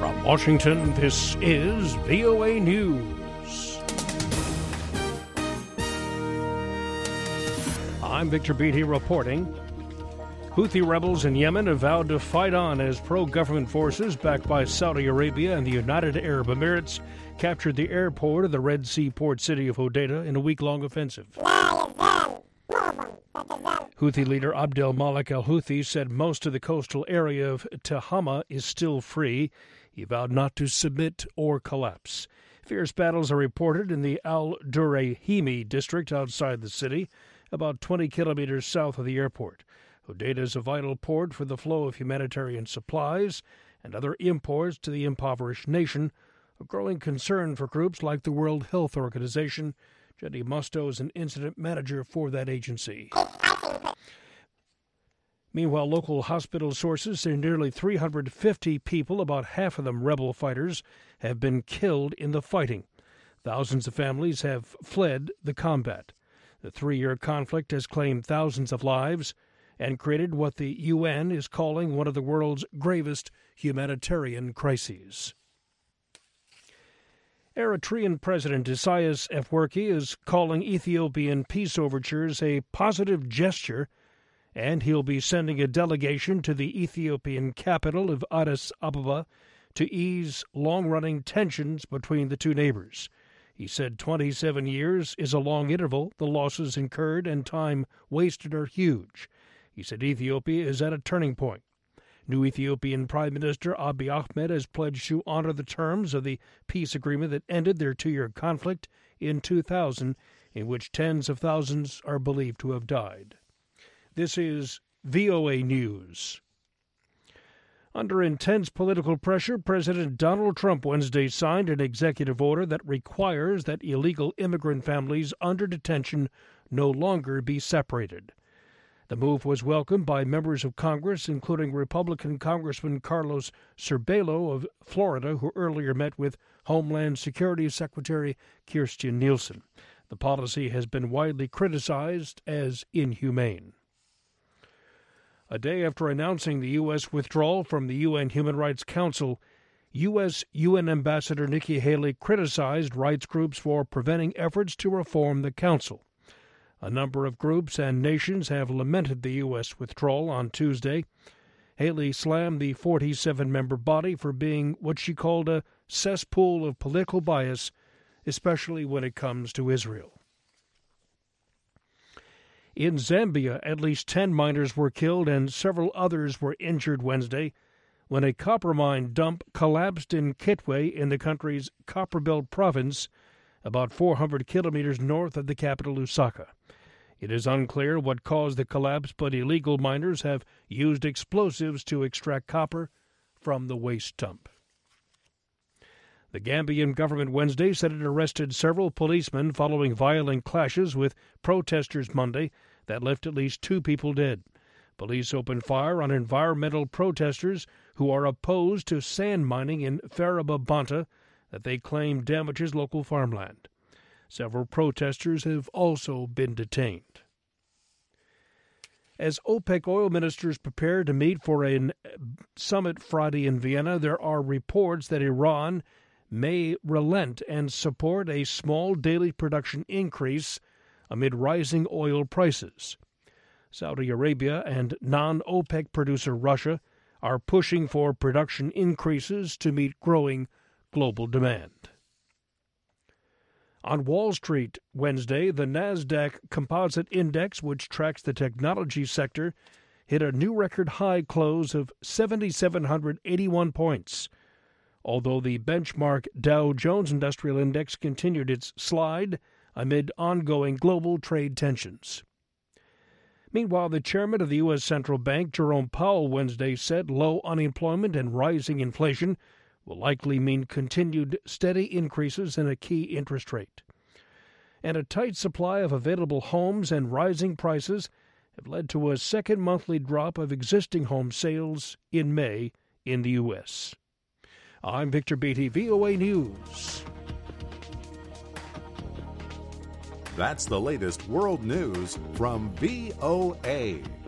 From Washington, this is VOA News. I'm Victor Beatty reporting. Houthi rebels in Yemen have vowed to fight on as pro-government forces backed by Saudi Arabia and the United Arab Emirates captured the airport of the Red Sea port city of Hodeidah in a week-long offensive. Houthi leader Abdel Malik al-Houthi said most of the coastal area of Tehama is still free. He vowed not to submit or collapse. Fierce battles are reported in the Al-Durayhimi district outside the city, about 20 kilometers south of the airport. Hodeidah is a vital port for the flow of humanitarian supplies and other imports to the impoverished nation, a growing concern for groups like the World Health Organization. Jenny Musto is an incident manager for that agency. Meanwhile, local hospital sources say nearly 350 people, about half of them rebel fighters, have been killed in the fighting. Thousands of families have fled the combat. The 3-year conflict has claimed thousands of lives and created what the UN is calling one of the world's gravest humanitarian crises. Eritrean President Isaias Afwerki is calling Ethiopian peace overtures a positive gesture, and he'll be sending a delegation to the Ethiopian capital of Addis Ababa to ease long-running tensions between the two neighbors. He said 27 years is a long interval. The losses incurred and time wasted are huge. He said Ethiopia is at a turning point. New Ethiopian Prime Minister Abiy Ahmed has pledged to honor the terms of the peace agreement that ended their 2-year conflict in 2000, in which tens of thousands are believed to have died. This is VOA News. Under intense political pressure, President Donald Trump Wednesday signed an executive order that requires that illegal immigrant families under detention no longer be separated. The move was welcomed by members of Congress, including Republican Congressman Carlos Curbelo of Florida, who earlier met with Homeland Security Secretary Kirstjen Nielsen. The policy has been widely criticized as inhumane. A day after announcing the U.S. withdrawal from the UN Human Rights Council, U.S. UN Ambassador Nikki Haley criticized rights groups for preventing efforts to reform the Council. A number of groups and nations have lamented the U.S. withdrawal on Tuesday. Haley slammed the 47-member body for being what she called a cesspool of political bias, especially when it comes to Israel. In Zambia, at least 10 miners were killed and several others were injured Wednesday when a copper mine dump collapsed in Kitwe in the country's Copperbelt province, about 400 kilometers north of the capital, Lusaka. It is unclear what caused the collapse, but illegal miners have used explosives to extract copper from the waste dump. The Gambian government Wednesday said it arrested several policemen following violent clashes with protesters Monday that left at least 2 people dead. Police opened fire on environmental protesters who are opposed to sand mining in Faraba Banta that they claim damages local farmland. Several protesters have also been detained. As OPEC oil ministers prepare to meet for a summit Friday in Vienna, there are reports that Iran may relent and support a small daily production increase amid rising oil prices. Saudi Arabia and non-OPEC producer Russia are pushing for production increases to meet growing global demand. On Wall Street Wednesday, the Nasdaq Composite Index, which tracks the technology sector, hit a new record high close of 7,781 points, although the benchmark Dow Jones Industrial Index continued its slide amid ongoing global trade tensions. Meanwhile, the chairman of the U.S. Central Bank, Jerome Powell, Wednesday said low unemployment and rising inflation will likely mean continued steady increases in a key interest rate. And a tight supply of available homes and rising prices have led to a second monthly drop of existing home sales in May in the U.S. I'm Victor Beatty, VOA News. That's the latest world news from VOA.